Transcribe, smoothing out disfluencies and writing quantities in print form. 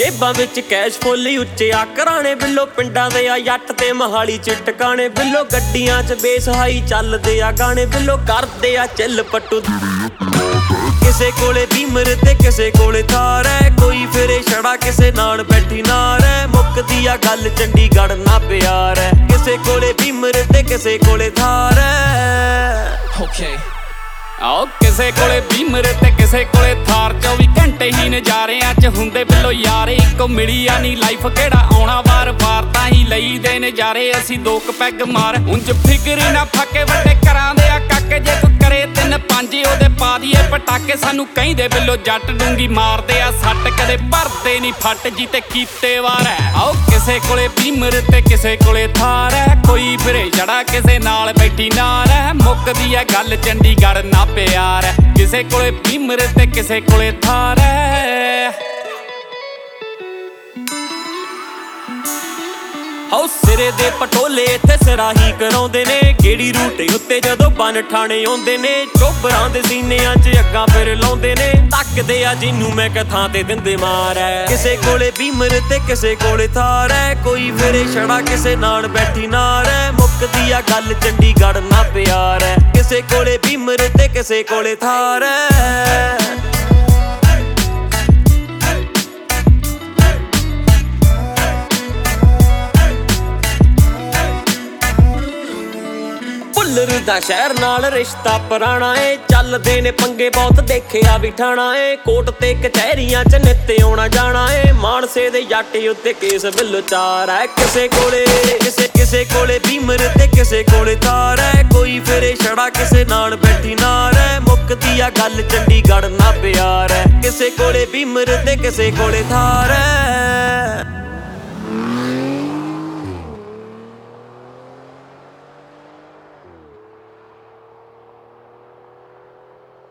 ਜੇਬਾਂ ਵਿੱਚ ਕੈਸ਼ ਫੁੱਲ ਉੱਚੇ ਆ ਘਰਾਣੇ ਬਿੱਲੋ ਪਿੰਡਾਂ ਦੇ ਆ ਜੱਟ ਤੇ ਮਹਾਲੀ ਚ ਟਿਕਾਣੇ ਬਿੱਲੋ ਗੱਡੀਆਂ ਚ ਬੇਸਹਾਈ ਚੱਲਦੇ ਆ ਗਾਣੇ ਬਿੱਲੋ ਕਰਦੇ ਆ ਚੱਲ ਪੱਟੂ ਕਿਸੇ ਕੋਲੇ ਬੀਮਰ ਤੇ ਕਿਸੇ ਕੋਲੇ ਥਾਰ ਐ ਕੋਈ ਫਿਰੇ ਛੜਾ ਕਿਸੇ ਨਾਲ ਬੈਠੀ ਨਾਰ ਐ ਮੁੱਕਦੀ ਆ ਗੱਲ ਚੰਡੀਗੜ੍ਹ ਨਾ ਪਿਆਰ ਐ ਕਿਸੇ ਕੋਲੇ ਬੀਮਰ ਤੇ ਕਿਸੇ ਕੋਲੇ ਥਾਰ ਐ ਓਕੇ ਆਓ ਕਿਸੇ ਕੋਲੇ ਬੀਮਰ ਤੇ ਕਿਸੇ ਕੋਲੇ ਥਾਰ 24 ਘੰਟੇ ਹੀ ਨਜ਼ਾਰਿਆਂ ਚ ਹੁੰਦੇ ਬਿੱਲੋ ਯਾਰ ਇੱਕੋ ਮਿਲੀ ਆ ਨੀ ਲਾਈਫ ਕਿਹੜਾ ਆਉਣਾ ਵਾਰ-ਵਾਰ ਤਾਂ ਹੀ ਲਈਦੇ ਨਜ਼ਾਰੇ ਅਸੀਂ ਦੋ ਕ ਪੈਗ ਮਾਰ ਉਂਝ ਫਿਕਰ ਨਾ ਫਾਕੇ ਵੱਡੇ ਘਰਾਂ ਦੇ ਆ ਕਾਕੇ ਜੇ ਕੋਈ ਕਰੇ 3-5 ਉਹਦੇ ਪਾ ਦੀਏ ਪਟਾਕੇ ਸਾਨੂੰ ਕਹਿੰਦੇ ਬਿੱਲੋ ਜੱਟ ਡੂੰਗੀ ਮਾਰਦੇ ਆ ਸੱਟ ਕਦੇ ਭਰਦੇ ਨੀ ਫੱਟ ਜੀ ਤੇ ਕੀਤੇ ਵਾਰ ਐ ਆਓ ਕਿਸੇ ਕੋਲੇ ਬੀਮਰ ਤੇ ਕਿਸੇ ਕੋਲੇ ਥਾਰ ਐ ਕੋਈ ਫਿਰੇ ਛੜਾ ਕਿਸੇ ਨਾਲ ਬੈਠੀ ਨਾਰ ਐ ਮੁੱਕਦੀ ਆ ਗੱਲ ਚੰਡੀਗੜ੍ਹ ਨਾ ਪਿਆਰ ਐ ਕਿਸੇ ਕੋਲੇ ਬੀਮਰ ਤੇ ਕਿਸੇ ਕੋਲੇ ਥਾਰ ਐ ਹਾਉ ਸਿਰੇ ਦੇ ਪਟੋਲੇ ਇੱਥੇ ਸਰਾਹੀ ਕਰਾਉਂਦੇ ਨੇ ਕਿਹੜੀ ਰੂਟ ਉੱਤੇ ਜਦੋਂ ਬਨ ਠਾਣੇ ਆਉਂਦੇ ਨੇ ਚੋਬਰਾਂ ਦੇ ਸੀਨਿਆਂ 'ਚ ਅੱਗਾਂ ਫਿਰ ਲਾਉਂਦੇ ਨੇ ਤੱਕਦੇ ਆ ਜਿਹਨੂੰ ਮੈਂ ਕਥਾਂ ਤੇ ਦਿੰਦੇ ਮਾਰ ਐ ਕਿਸੇ ਕੋਲੇ ਬੀਮਰ ਤੇ ਕਿਸੇ ਕੋਲੇ ਥਾਰ ਐ ਕੋਈ ਫਿਰੇ ਛੜਾ ਕਿਸੇ ਨਾਲ ਬੈਠੀ ਨਾਰ ਐ ਮੁੱਕਦੀ ਆ ਗੱਲ ਚੰਡੀਗੜ੍ਹ ਨਾ ਪਿਆਰ ਐ ਕਿਸੇ ਕੋਲੇ ਬੀਮਰ ਤੇ ਕਿਸੇ ਕੋਲੇ ਥਾਰ ਐ ਭੁੱਲਰ ਦਾ ਸ਼ਹਿਰ ਨਾਲ ਰਿਸ਼ਤਾ ਪੁਰਾਣਾ ਏ ਚੱਲਦੇ ਨੇ ਪੰਗੇ ਬਹੁਤ ਦੇਖਿਆ ਵੀ ਠਾਣਾ ਏ ਕੋਰਟ ਤੇ ਕਚਹਿਰੀਆਂ ਚ ਨਿੱਤ ਆਉਣਾ ਜਾਣਾ ਏ ਮਾਨਸੇ ਦੇ ਜੱਟ ਉੱਤੇ ਕੇਸ ਬਿੱਲੋ ਚਾਰ ਐ ਕਿਸੇ ਕੋਲੇ ਬੀਮਰ ਤੇ ਕਿਸੇ ਕੋਲੇ ਥਾਰ ਐ ਕੋਈ ਫਿਰੇ ਛੜਾ ਕਿਸੇ ਨਾਲ ਬੈਠੀ ਨਾਰ ਐ ਮੁੱਕਦੀ ਆ ਗੱਲ ਚੰਡੀਗੜ੍ਹ ਨਾ ਪਿਆਰ ਐ ਕਿਸੇ ਕੋਲੇ ਬੀਮਰ ਤੇ ਕਿਸੇ ਕੋਲੇ ਥਾਰ ਐ